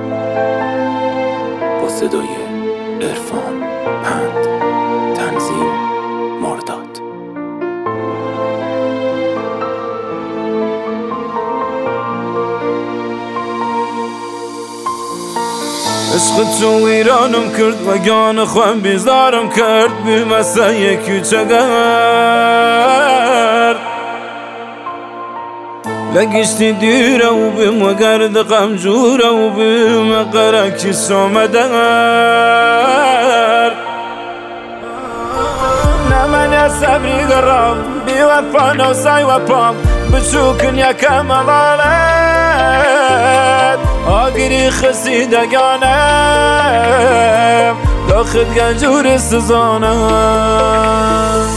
با صدای عرفان پند، تنظیم مرداد. عشق تو ویرانم کرد و گیان خوام بیزارم کرد بی مسای کوچگر لگشتی دیره و بیم گرد غم جوره و بیم قرکی سومدر نمن صبری گرام بی وفا نوسای و پام بچوکن یکم غالت آگری خسیدگانم داخل گنجور سزانم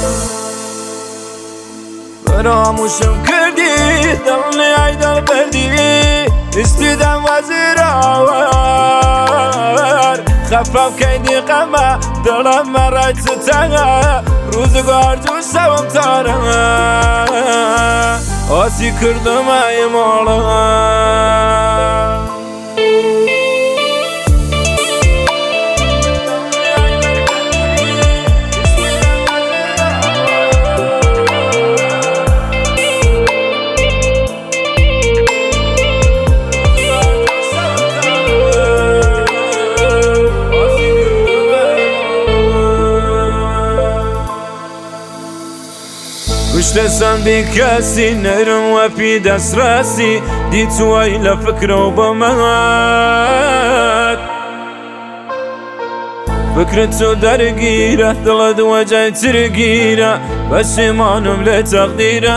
فراموشم کردی دلنی ای دل بردی استیدم وزیر آور خفم کیدی قمه دلم مرای تتنه روزگار جو شوم تاره آسی کردم ای مالا پشتسم بی کسی نرم و پی دست راسی دی توی لفکر و بمد فکر تو درگیره دلد و جای ترگیره پشیمانم لتقدیره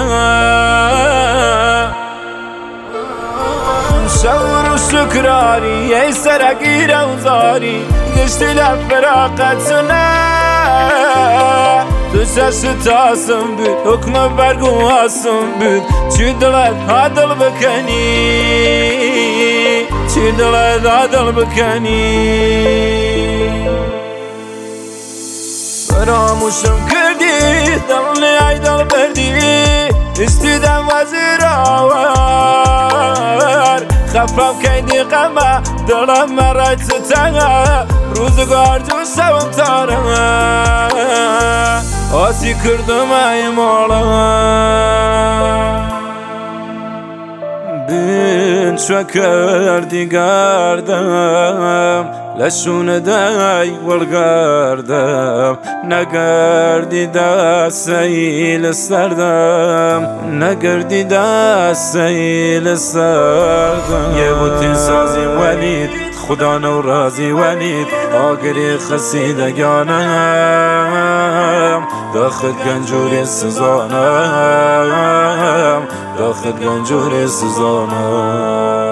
شور و شکراری ای سرگیره و زاری گشتی لفراقتونه تو شش تاسم بود حکم برگو آسم بود چی دلت عدل بکنی چی دلت عدل بکنی فراموشم کردی دلنی ای دل بردی استیدم وزیر آور خفم کیدی قمه دلم مرای تتنه روزگار جو شوم تاره آسی کردم ای مالا بین چو کردی گردم لشون دای ولگردم نگردی دستیل سردم نگردی دستیل سردم یه بوتی سازی ولید خدا نو رازی ولید آگری خسیدگانم داخل گنجوری سزانم داخل گنجوری سزانم